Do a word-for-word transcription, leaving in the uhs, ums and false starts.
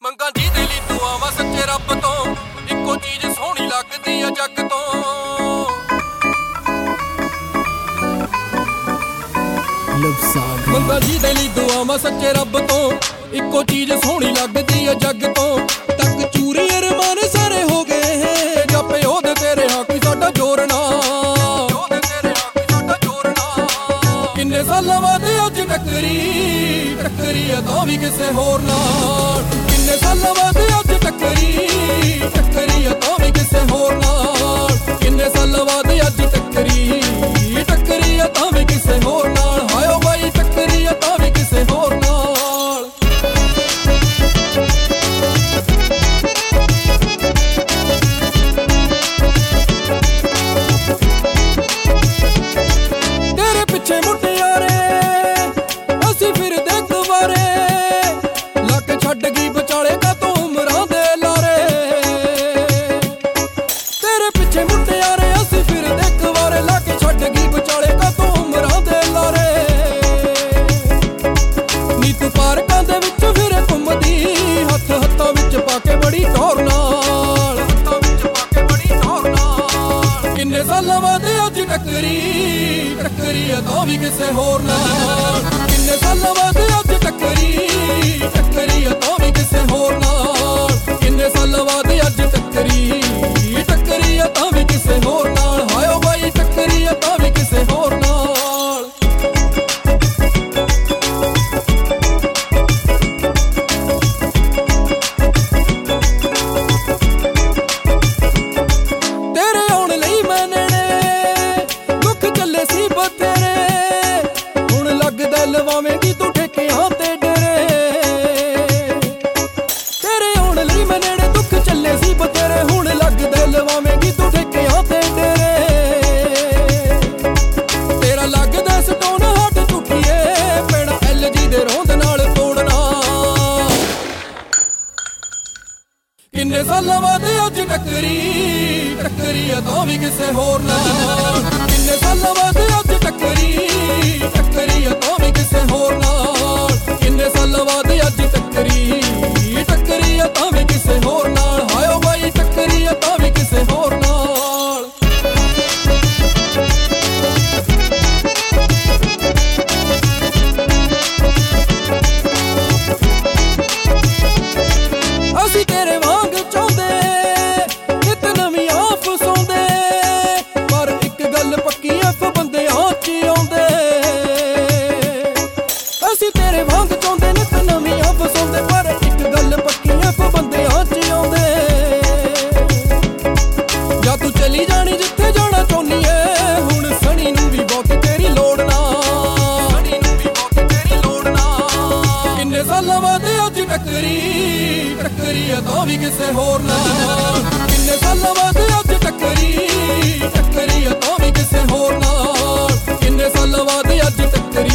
ਮੰਗਾਂ ਜੀ ਦੇ ਲਈ ਦੁਆਵਾਂ ਸੱਚੇ ਰੱਬ ਤੋਂ, ਇੱਕੋ ਚੀਜ਼ ਸੋਹਣੀ ਲੱਗਦੀ ਆ ਜੱਗ ਤੋਂ। ਮੰਗਾਂ ਜੀ ਦੇ ਲਈ ਦੁਆਵਾਂ ਸੱਚੇ ਰੱਬ ਤੋਂ, ਇੱਕੋ ਚੀਜ਼ ਸੋਹਣੀ ਲੱਗਦੀ ਆ ਜੱਗ ਤੋਂ। ਤੱਕ ਚੂਰੀ ਅਰਮਾਨ ਸਾਰੇ ਹੋ ਗਏ, ਜਾਪੇ ਉਹਦੇ ਤੇਰੇ ਹਾਂ ਕੋਈ ਸਾਡਾ ਜੋਰ ਨਾ। ਕਿੰਨੇ ਸਾਲਾਂ ਬਾਅਦ ਅੱਜ ਟੱਕਰੀ ਟੱਕਰੀ ਆ ਤਾਂ ਵੀ ਕਿਸੇ ਹੋਰ ਨਾਲ। ਕਿੰਨੇ ਸਾਲਾਂ ਬਾਅਦ ਅੱਜ ਟੱਕਰੀ ਟੱਕਰੀ ਆ ਤਾਂ ਵੀ ਕਿਸੇ ਹੋਰ ਨਾਲ। ਕਿੰਨੇ ਸਾਲਾਂ ਬਾਅਦ ਅੱਜ ਟੱਕਰੀ ਟੱਕਰੀ ਆ ਤਾਂ ਵੀ ਕਿਸੇ ਹੋਰ ਨਾਲ। ਹਾਇਓ ਬਾਈ ਟੱਕਰੀ ਆ ਤਾਂ ਵੀ ਕਿਸੇ ਹੋਰ ਨਾਲ। ਤੇਰੇ ਪਿੱਛੇ ਮੁਟਿਆਰੇ ਅਸੀਂ ਫਿਰਦੇ ਕੁਵਾਰੇ, ਲੱਕ ਛੱਡ ਗਈ ਵਿਚਾਲੇ ਕਾ ਤੂੰ ਉਮਰਾਂ ਦੇ ਲਾਰੇ। ਤੇਰੇ ਪਿੱਛੇ ਮੁਟਿਆਰੇ ਅਸੀਂ ਫਿਰਦੇ ਕੁਵਾਰੇ, ਲੱਕ ਛੱਡ ਗਈ ਵਿਚਾਲੇ ਕਾ ਤੂੰ ਉਮਰਾਂ ਦੇ ਲਾਰੇ। ਨੀ ਤੂੰ ਪਾਰਕਾਂ ਦੇ ਵਿੱਚ ਫਿਰੇ ਘੁੰਮਦੀ, ਹੱਥ ਹੱਥਾਂ ਵਿੱਚ ਪਾ ਕੇ ਬੜੀ ਟੌਰ ਨਾਲ। ਹੱਥਾਂ ਵਿੱਚ ਪਾ ਕੇ ਬੜੀ ਟੌਰ ਨਾਲ। ਕਿੰਨੇ ਸਾਲਾਂ ਬਾਅਦ ਅੱਜ ਟੱਕਰੀ ਟੱਕਰੀ ਆ ਤਾਂ ਵੀ ਕਿਸੇ ਹੋਰ ਨਾਲ। ਕਿੰਨੇ ਸਾਲਾਂ ਬਾਅਦ ਅੱਜ ਟੱਕਰੀ ਟੱਕਰੀ ਆ ਤਾਂ ਵੀ ਕਿਸੇ ਹੋਰ ਨਾਲ। ਕਿੰਨੇ ਸਾਲਾਂ ਬਾਅਦ ਅੱਜ ਟੱਕਰੀ ਟੱਕਰੀ ਆ ਤਾਂ ਵੀ ਕਿਸੇ ਹੋਰ ਨਾਲ। ਹਾਇਓ ਬਾਈ ਟੱਕਰੀ ਆ ਤਾਂ ਵੀ ਕਿਸੇ ਹੋਰ ਨਾਲ। ਤੇਰੇ ਆਉਣ ਲਈ ਮੈਂ ਨੇੜੇ, ਦੁੱਖ ਚੱਲੇ ਸੀ ਬਥੇਰੇ, ਹੁਣ ਲੱਗਦਾ ਲਵਾਵੇਂਗੀ ਤੂੰ ਠੇਕਿਆਂ ਤੇ ਡੇਰੇ। ਤੇਰੇ ਆਉਣ ਲਈ ਮੈਂ ਨੇੜੇ, ਦੁੱਖ ਚੱਲੇ ਸੀ ਬਥੇਰੇ, ਹੁਣ ਲੱਗਦਾ ਲਵਾਵੇਂਗੀ ਤੂੰ ਠੇਕਿਆਂ ਤੇ ਡੇਰੇ। ਤੇਰਾ ਲੱਗਦਾ ਸਟੋਨ ਹੱਟ ਚੁੱਕੀਏ, ਪੈਣਾ ਐਲ ਜੀ ਦੇ ਰੋਂਦ ਨਾਲ ਤੋੜਨਾ। ਕਿੰਨੇ ਸਾਲਾਂ ਬਾਅਦ ਅੱਜ ਟੱਕਰੀ ਟੱਕਰੀ ਆ ਤਾਂ ਵੀ ਕਿਸੇ ਹੋਰ ਨਾਲ। ਕਿੰਨੇ ਸਾਲਾਂ ਬਾਅਦ ਅੱਜ ਟੱਕਰੀ ਟੱਕਰੀ ਆ ਤਾਂ ਵੀ ਕਿਸੇ ਹੋਰ ਨਾਲ। ਕਿੰਨੇ ਸਾਲਾਂ ਬਾਅਦ ਅੱਜ ਟੱਕਰੀ ਟੱਕਰੀ ਆ ਤਾਂ ਵੀ ਕਿਸੇ ਹੋਰ ਨਾਲ। ਹਾਇਓ ਬਾਈ ਟੱਕਰੀ ਆ ਤਾਂ ਵੀ ਕਿਸੇ ਹੋਰ ਨਾਲ। ਅਸੀਂ ਤੇਰੇ ਵਾਂਗ ਚਾਹੁੰਦੇ ਨਿਤ ਨਵੀਆਂ ਫਸਾਉਂਦੇ, ਪਰ ਇੱਕ ਗੱਲ ਪੱਕੀ ਐਫ ਬੰਦਿਆਂ 'ਚ ਆਉਂਦੇ। ਅਸੀਂ ਤੇਰੇ ਵਾਂਗ ਚਾਹੁੰਦੇ ਨਿਤ ਨਵੀਆਂ ਫਸਾਉਂਦੇ, ਪਰ ਇੱਕ ਗੱਲ ਪੱਕੀ ਐਫ ਬੰਦਿਆਂ 'ਚ ਆਉਂਦੇ। ਜਾਂ ਤੂੰ ਚਲੀ ਜਾਣੀ ਜਿੱਥੇ ਜਾਣਾ ਚਾਹੁੰਦੀ ਏ, ਹੁਣ ਸਣੀ ਨੂੰ ਵੀ ਬਹੁਤ ਤੇਰੀ ਲੋੜ ਨਾ। ਸਣੀ ਨੂੰ ਵੀ ਬਹੁਤ ਤੇਰੀ ਲੋੜ ਨਾ। ਕਿੰਨੇ ਸਾਲਾਂ ਬਾਅਦ ਅੱਜ ਟੱਕਰੀ ਟੱਕਰੀ ਆ ਤਾਂ ਵੀ ਕਿਸੇ ਹੋਰ ਨਾਲ। ਕਿੰਨੇ ਸਾਲਾਂ ਬਾਅਦ ਅੱਜ ਟੱਕਰੀ ਟੱਕਰੀ ਆ ਤਾਂ ਵੀ ਕਿਸੇ ਹੋਰ ਨਾਲ। ਕਿੰਨੇ ਸਾਲਾਂ ਬਾਅਦ ਅੱਜ ਟੱਕਰੀ